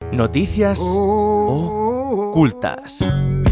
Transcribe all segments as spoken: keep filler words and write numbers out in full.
Noticias ocultas.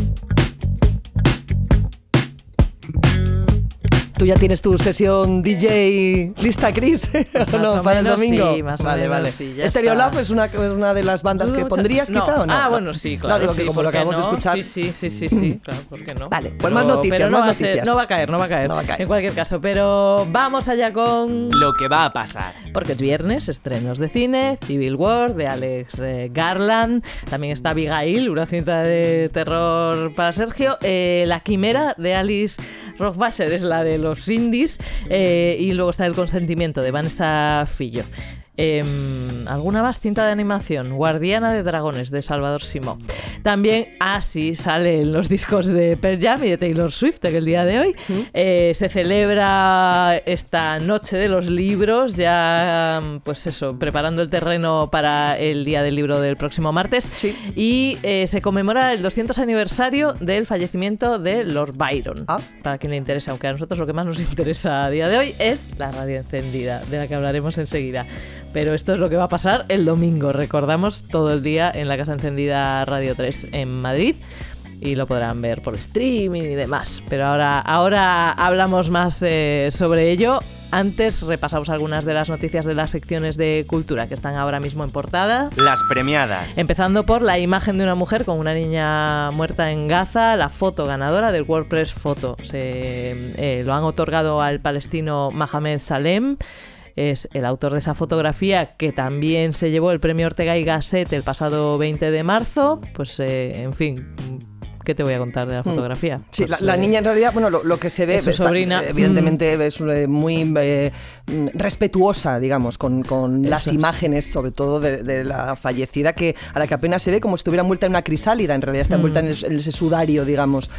¿Tú ya tienes tu sesión D J lista, Chris? ¿O no? ¿Para el domingo? Sí, más vale, o menos, vale. sí, ya ¿Stereolab está. es una, es una de las bandas que pondrías, no. quizá, o no? Ah, bueno, sí, claro. No, digo sí, que como lo ¿por qué acabamos de no? escuchar. Sí, sí, sí, sí, sí, claro, ¿por qué no? Vale, pues pero, más noticias, pero no más va a ser- noticias. no va a caer, no va a caer. No va a caer. En cualquier caso, pero vamos allá con... Lo que va a pasar. Porque es viernes, estrenos de cine, Civil War, de Alex eh, Garland, también está Abigail, una cinta de terror para Sergio, eh, La Quimera, de Alice Rohrwacher, es la de los indies, eh, y luego está El Consentimiento, de Vanessa Fillo. Eh, ¿Alguna más cinta de animación? Guardiana de Dragones, de Salvador Simó. También así salen los discos de Pearl Jam y de Taylor Swift, que el día de hoy ¿Mm? eh, se celebra esta noche de los libros, ya pues eso, preparando el terreno para el día del libro del próximo martes. Sí. Y eh, se conmemora el doscientos aniversario del fallecimiento de Lord Byron. Ah. Para quien le interese, aunque a nosotros lo que más nos interesa a día de hoy es la radio encendida, de la que hablaremos enseguida. Pero esto es lo que va a pasar el domingo, recordamos, todo el día en la Casa Encendida Radio tres en Madrid, y lo podrán ver por streaming y demás. Pero ahora, ahora hablamos más eh, sobre ello. Antes repasamos algunas de las noticias de las secciones de cultura que están ahora mismo en portada. Las premiadas. Empezando por la imagen de una mujer con una niña muerta en Gaza, la foto ganadora del WordPress Photo. Se, eh, lo han otorgado al palestino Mohamed Salem. Es el autor de esa fotografía, que también se llevó el premio Ortega y Gasset el pasado veinte de marzo. Pues, eh, en fin, ¿qué te voy a contar de la fotografía? Sí, Pues, la, la eh, niña en realidad, bueno, lo, lo que se ve, es su está, sobrina. evidentemente mm. es eh, muy eh, respetuosa, digamos, con, con las es. imágenes, sobre todo de, de la fallecida, que a la que apenas se ve como si estuviera envuelta en una crisálida. En realidad está envuelta mm. en, el, en ese sudario, digamos,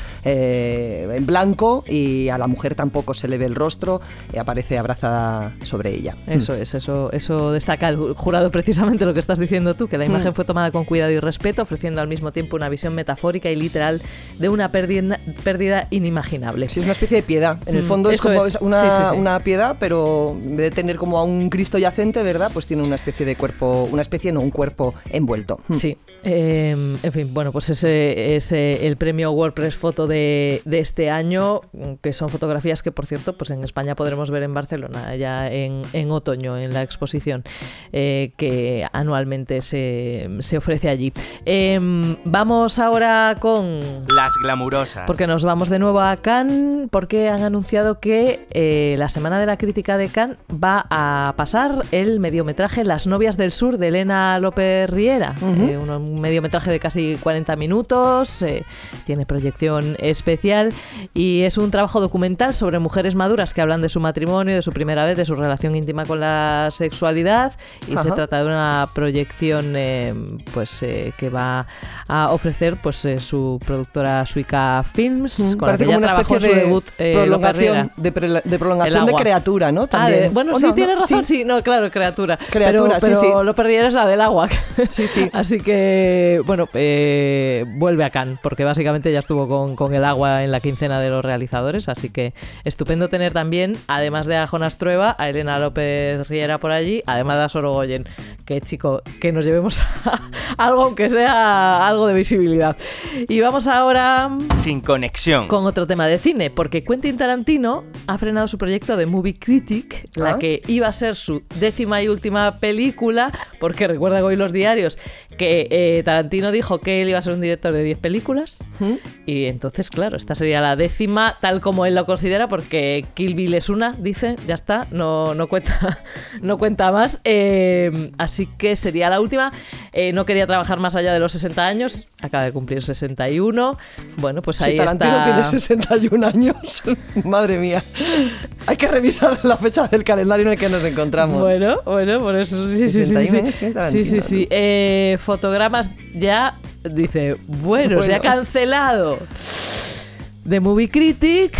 eh, en blanco, y a la mujer tampoco se le ve el rostro, y aparece abrazada sobre ella. Eso mm. es, eso, eso destaca el jurado, precisamente lo que estás diciendo tú, que la imagen mm. fue tomada con cuidado y respeto, ofreciendo al mismo tiempo una visión metafórica y literal de una pérdida, pérdida inimaginable. Sí, es una especie de piedad. En el fondo mm, es como es. una, sí, sí, sí. una piedad, pero en vez de tener como a un Cristo yacente, ¿verdad? Pues tiene una especie de cuerpo, una especie, no, un cuerpo envuelto. Sí. Eh, en fin, bueno, pues ese es el premio WordPress Photo de, de este año, que son fotografías que, por cierto, pues en España podremos ver en Barcelona, ya en, en otoño, en la exposición eh, que anualmente se, se ofrece allí. Eh, vamos ahora con... Las glamurosas. Porque nos vamos de nuevo a Cannes, porque han anunciado que eh, la Semana de la Crítica de Cannes va a pasar el mediometraje Las novias del sur, de Elena López Riera. Uh-huh. eh, un, un mediometraje de casi cuarenta minutos, eh, tiene proyección especial y es un trabajo documental sobre mujeres maduras que hablan de su matrimonio, de su primera vez, de su relación íntima con la sexualidad, y uh-huh. se trata de una proyección eh, pues eh, que va a ofrecer pues eh, su productora Suica Films, mm, con la que ya trabajó en su debut eh, prolongación, de, pre- de prolongación de Criatura, ¿no? También. Ah, de, bueno, sí, no? tienes razón, sí. sí, no, claro, Criatura. Criatura, pero, sí, pero sí. López Riera es la del agua. Sí, sí. Así que, bueno, eh, vuelve a Cannes, porque básicamente ya estuvo con, con el agua en la quincena de los realizadores, así que estupendo tener también, además de a Jonas Trueba, a Elena López Riera por allí, además de a Sorogoyen. Que, chico, que nos llevemos a algo, aunque sea algo de visibilidad. Y vamos ahora... Sin conexión. Con otro tema de cine, porque Quentin Tarantino ha frenado su proyecto de Movie Critic, ¿Ah? la que iba a ser su décima y última película, porque recuerda hoy los diarios que eh, Tarantino dijo que él iba a ser un director de diez películas, ¿Mm? y entonces, claro, esta sería la décima, tal como él lo considera, porque Kill Bill es una, dice, ya está, no, no, cuenta, no cuenta más, eh, así que sería la última. Eh, no quería trabajar más allá de los sesenta años, acaba de cumplir sesenta y uno, bueno, pues ahí si Tarantino está... tiene sesenta y un años, madre mía, hay que revisar la fecha del calendario en el que nos encontramos. Bueno, bueno, por eso sí, sí, sí, sí, sí, sí, sí, sí, sí. Eh, fotogramas ya, dice, bueno, bueno, se ha cancelado The Movie Critic,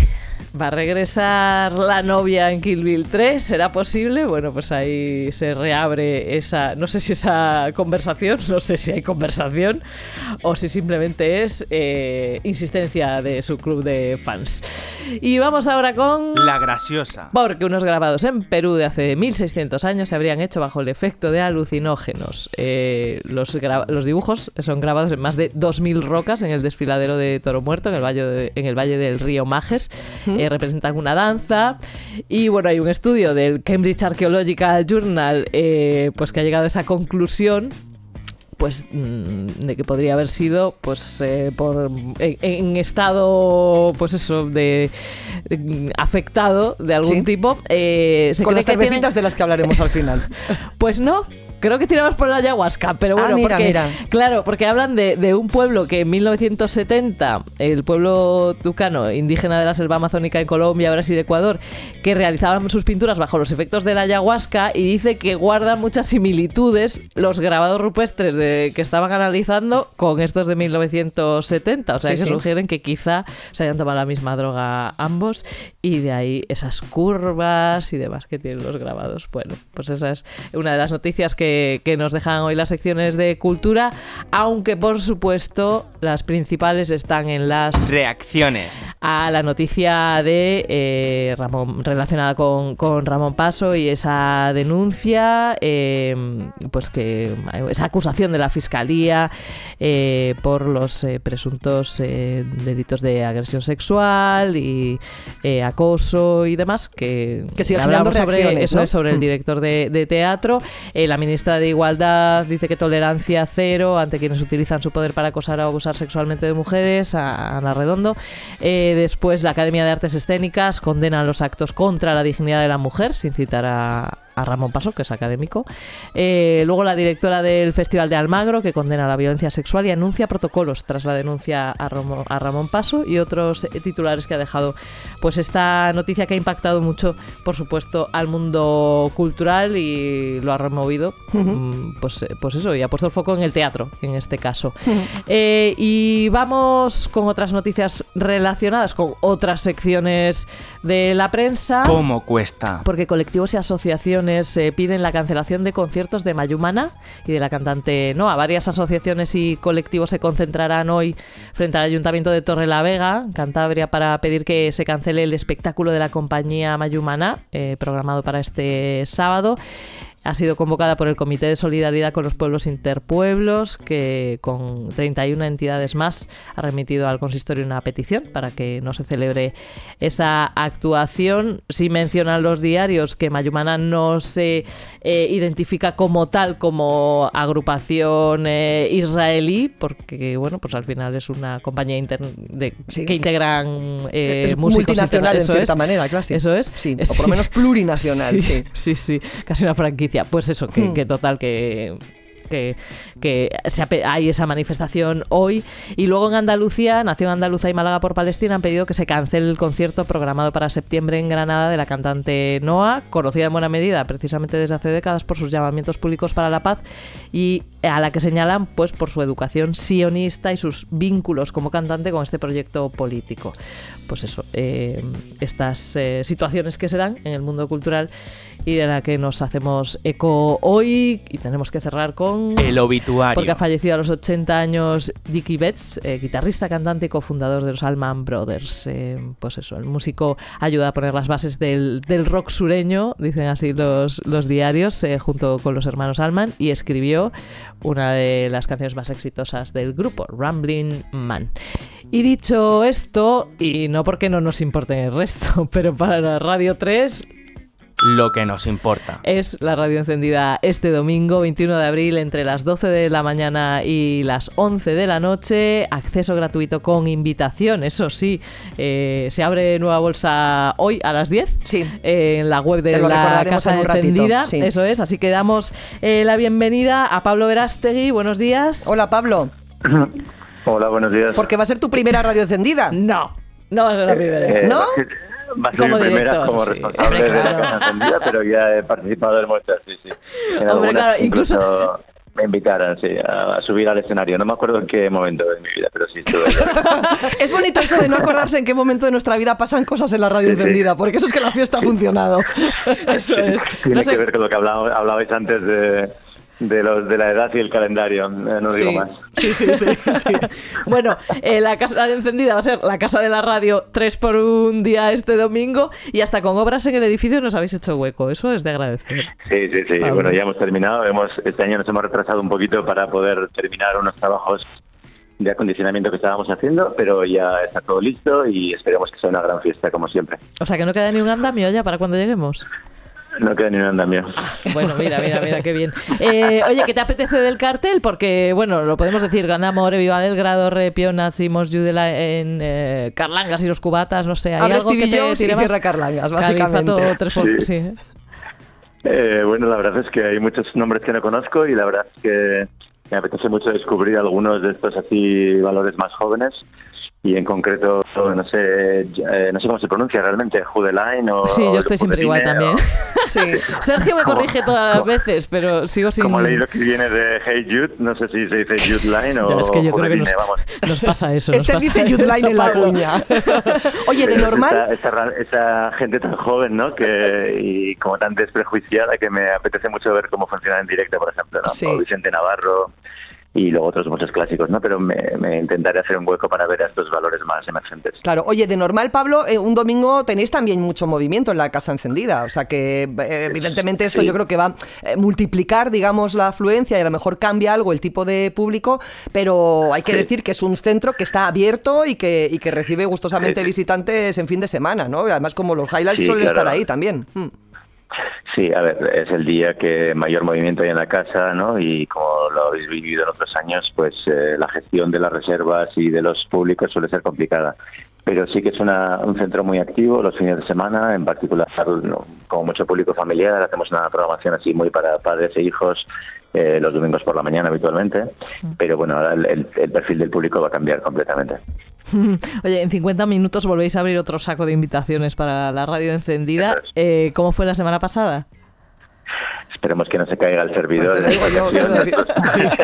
¿Va a regresar la novia en Kill Bill tres? ¿Será posible? Bueno, pues ahí se reabre esa... No sé si esa conversación, no sé si hay conversación o si simplemente es eh, insistencia de su club de fans. Y vamos ahora con... La graciosa. Porque unos grabados en Perú de hace mil seiscientos años se habrían hecho bajo el efecto de alucinógenos. Eh, los, gra- los dibujos son grabados en más de dos mil rocas en el desfiladero de Toro Muerto, en el valle, de, en el valle del río Majes. ¿Mm? Eh, representan una danza. Y bueno, hay un estudio del Cambridge Archaeological Journal eh, pues que ha llegado a esa conclusión, pues de que podría haber sido pues eh, por en, en estado pues eso de, de afectado de algún ¿Sí? tipo eh, se con cree las que cervecitas tienen... de las que hablaremos al final. Pues no. Creo que tiramos por la ayahuasca, pero bueno, ah, mira, porque, mira. claro, porque hablan de, de un pueblo que en mil novecientos setenta, el pueblo tucano, indígena de la selva amazónica en Colombia, Brasil y Ecuador, que realizaban sus pinturas bajo los efectos de la ayahuasca, y dice que guardan muchas similitudes los grabados rupestres de, que estaban analizando con estos de mil novecientos setenta. O sea, sí, que sí. sugieren que quizá se hayan tomado la misma droga ambos, y de ahí esas curvas y demás que tienen los grabados. Bueno, pues esa es una de las noticias que que nos dejan hoy las secciones de cultura, aunque por supuesto las principales están en las reacciones a la noticia de eh, Ramón, relacionada con, con Ramón Paso y esa denuncia, eh, pues que esa acusación de la Fiscalía eh, por los eh, presuntos eh, delitos de agresión sexual y eh, acoso y demás, que, que sigue generando sobre reacciones, eso, ¿no? es sobre el director de, de teatro. Eh, la ministra de Igualdad dice que tolerancia cero ante quienes utilizan su poder para acosar o abusar sexualmente de mujeres, a Ana Redondo. Eh, después, la Academia de Artes Escénicas condena los actos contra la dignidad de la mujer, sin citar a, a Ramón Paso, que es académico. Eh, luego, la directora del Festival de Almagro, que condena la violencia sexual y anuncia protocolos tras la denuncia a, Romo, a Ramón Paso, y otros titulares que ha dejado pues esta noticia, que ha impactado mucho, por supuesto, al mundo cultural y lo ha removido. Uh-huh. Pues, pues eso, y ha puesto el foco en el teatro, en este caso. Uh-huh. Eh, y vamos con otras noticias relacionadas con otras secciones de la prensa. ¿Cómo cuesta? Porque colectivos y asociaciones eh, piden la cancelación de conciertos de Mayumana y de la cantante Noa. Varias asociaciones y colectivos se concentrarán hoy frente al Ayuntamiento de Torrelavega, Cantabria, para pedir que se cancele el espectáculo de la compañía Mayumana, eh, programado para este sábado. Ha sido convocada por el Comité de Solidaridad con los Pueblos Interpueblos, que con treinta y una entidades más ha remitido al consistorio una petición para que no se celebre esa actuación. Sí mencionan los diarios que Mayumana no se eh, identifica como tal, como agrupación eh, israelí, porque bueno, pues al final es una compañía inter- de, sí. que integran eh, es músicos multinacional en cierta es. manera, claro. Sí. Eso es. Sí, o por lo menos plurinacional. Sí, sí, sí, sí, casi una franquicia. Pues eso, que, hmm. que total, que... que, que se hay esa manifestación hoy. Y luego en Andalucía, Nación Andaluza y Málaga por Palestina han pedido que se cancele el concierto programado para septiembre en Granada de la cantante Noa, conocida en buena medida precisamente desde hace décadas por sus llamamientos públicos para la paz, y a la que señalan pues por su educación sionista y sus vínculos como cantante con este proyecto político. Pues eso, eh, estas eh, situaciones que se dan en el mundo cultural y de la que nos hacemos eco hoy, y tenemos que cerrar con el obituario, porque ha fallecido a los ochenta años Dickie Betts, eh, guitarrista, cantante y cofundador de los Allman Brothers. Eh, pues eso, el músico ayuda a poner las bases del, del rock sureño, dicen así los, los diarios, eh, junto con los hermanos Allman, y escribió una de las canciones más exitosas del grupo, Ramblin' Man. Y dicho esto, y no porque no nos importe el resto, pero para la Radio tres... lo que nos importa es la radio encendida este domingo veintiuno de abril entre las doce de la mañana y las once de la noche. Acceso gratuito con invitación, eso sí. Eh, se abre nueva bolsa hoy a las diez, sí, eh, en la web de la Casa Encendida, sí. Eso es, así que damos eh, la bienvenida a Pablo Verástegui. Buenos días. Hola, Pablo. Hola, buenos días. Porque va a ser tu primera radio encendida. No, no va a ser la primera. Eh, ¿No? Va a ser como mi primera director, como sí. responsable Hombre, de la claro. Casa Encendida, pero ya he participado en muchas, sí, sí. En Hombre, algunas, claro, incluso... incluso me invitaran, sí, a, a subir al escenario. No me acuerdo en qué momento de mi vida, pero sí estuve. Es bonito eso de no acordarse en qué momento de nuestra vida pasan cosas en la radio Sí, sí. encendida, porque eso es que la fiesta ha funcionado. Eso es. Tiene No sé- que ver con lo que hablaba- hablabais antes de, de, los, de la edad y el calendario. Eh, no Sí, digo más. sí, sí, sí, sí. Bueno, eh, la casa de encendida va a ser la casa de la radio tres por un día este domingo y hasta con obras en el edificio nos habéis hecho hueco. Eso es de agradecer. Sí, sí, sí. Pablo. Bueno, ya hemos terminado. Hemos, este año nos hemos retrasado un poquito para poder terminar unos trabajos de acondicionamiento que estábamos haciendo, pero ya está todo listo y esperemos que sea una gran fiesta, como siempre. O sea que no queda ni un andamio ya para cuando lleguemos. No queda ni un andamio. Bueno, mira, mira, mira, qué bien. Eh, oye, ¿qué te apetece del cartel? Porque, bueno, lo podemos decir, Gran Amore, Viva Belgrado, Re Pionaz y Mos Judela en eh, Carlangas y los cubatas, no sé. ¿Hay Abre algo que te Stevie tire y más? cierra Carlangas, Califato, básicamente. tres por- Sí. sí, ¿eh? Eh, bueno, la verdad es que hay muchos nombres que no conozco y la verdad es que me apetece mucho descubrir algunos de estos así valores más jóvenes y en concreto, no sé, eh, no sé cómo se pronuncia realmente, Judeline o... Sí, yo estoy siempre igual también. Sí. Sergio me corrige todas las veces, pero sigo sin... Como he leído que viene de Hey Jude, no sé si se dice Jude Line o Ya, es que yo creo que Judeline, nos, vamos. nos pasa eso. Nos Este pasa dice Jude eso, Line en la Pablo. cuña. Oye, de Pero es normal... Esa, esa, ra- esa gente tan joven, ¿no? Que, y como tan desprejuiciada que me apetece mucho ver cómo funciona en directo, por ejemplo, ¿no? Sí. O Vicente Navarro y luego otros muchos clásicos, ¿no? Pero me, me intentaré hacer un hueco para ver a estos valores más emergentes. Claro, oye, de normal, Pablo, eh, un domingo tenéis también mucho movimiento en la Casa Encendida, o sea que eh, evidentemente esto Sí. yo creo que va a eh, multiplicar, digamos, la afluencia y a lo mejor cambia algo el tipo de público, pero hay que Sí. decir que es un centro que está abierto y que, y que recibe gustosamente Sí, sí. visitantes en fin de semana, ¿no? Y además como los highlights Sí, suelen claro. estar ahí también. Mm. Sí, a ver, es el día que mayor movimiento hay en la casa, ¿no? Y como lo habéis vivido en otros años, pues eh, la gestión de las reservas y de los públicos suele ser complicada. Pero sí que es una, un centro muy activo los fines de semana, en particular, ¿no? Como mucho público familiar, hacemos una programación así muy para padres e hijos eh, los domingos por la mañana habitualmente. Pero bueno, ahora el, el, el perfil del público va a cambiar completamente. Oye, en cincuenta minutos volvéis a abrir otro saco de invitaciones para la radio encendida. Eso es. Eh, ¿Cómo fue la semana pasada? Esperemos que no se caiga el servidor. Pues te lo digo yo, yo lo digo.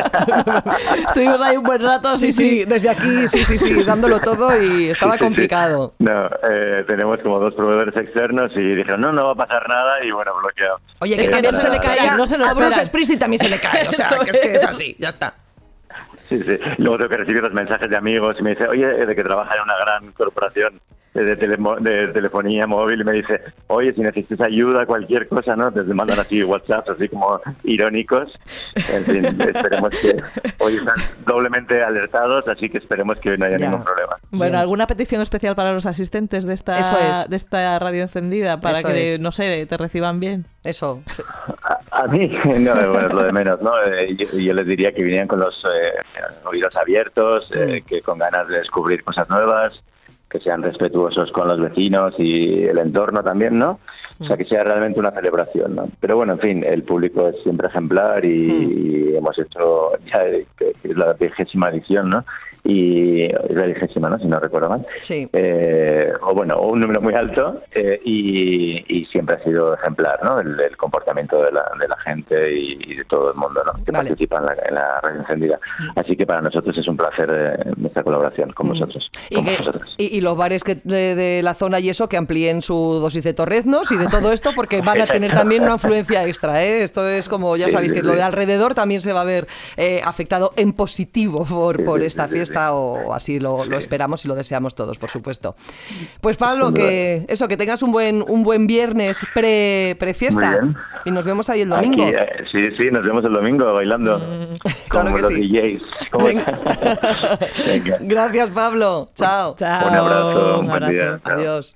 Estuvimos ahí un buen rato, Sí, sí, desde aquí, sí, sí, sí, dándolo todo y estaba Sí, sí, sí. complicado. No, eh, tenemos como dos proveedores externos y dijeron, no, no va a pasar nada y bueno, bloqueado. Oye, que Es que también no se se le lo cae esperan, no se lo a Bruce esperan. Springsteen también se le cae, o sea, Eso que es que es es. así, ya está. Sí, sí. Luego tengo que recibir los mensajes de amigos y me dice, oye, de que trabaja en una gran corporación de, telemo- de telefonía móvil y me dice, oye, si necesitas ayuda, cualquier cosa, ¿no? Te mandan así WhatsApp, así como irónicos. En fin, esperemos que hoy están doblemente alertados, así que esperemos que no haya Ya. ningún problema. Bueno, Bien. ¿alguna petición especial para los asistentes de esta, Eso es. de esta radio encendida para Eso que, es. no sé, te reciban bien? Eso. A, a mí, no, bueno, es lo de menos, ¿no? Eh, yo, yo les diría que vinieran con los eh, oídos abiertos, eh, que con ganas de descubrir cosas nuevas, que sean respetuosos con los vecinos y el entorno también, ¿no? O sea, que sea realmente una celebración, ¿no? Pero bueno, en fin, el público es siempre ejemplar y, y hemos hecho ya eh, que que es la vigésima edición, ¿no? Y es la vigésima, ¿no? Si no recuerdo mal. Sí. Eh, o bueno, o un número muy alto eh, y, y siempre ha sido ejemplar, ¿no? El, el comportamiento de la, de la gente y, y de todo el mundo, ¿no? Que Vale. participa en la, en la radio encendida. Así que para nosotros es un placer eh, nuestra colaboración con vosotros. Y, con que- vosotros. y- y los bares que de, de la zona y eso que amplíen su dosis de torreznos y de todo esto porque van a tener también una influencia extra, ¿eh? Esto es como, ya Sí, sabéis, sí, que lo sí. de alrededor también se va a ver eh, afectado en positivo por, Sí, por sí, esta sí, sí, fiesta sí. o así lo, lo Sí. esperamos y lo deseamos todos, por supuesto. Pues Pablo, Sin que eso, que tengas un buen un buen viernes pre, pre-fiesta Muy bien. y nos vemos ahí el domingo. Aquí, eh, sí, sí, nos vemos el domingo bailando. claro como que los sí. D Js. Como- Venga. Venga. Gracias, Pablo. Chao. Chao. Un abrazo, un Un buen abrazo. día. Chao. Adiós.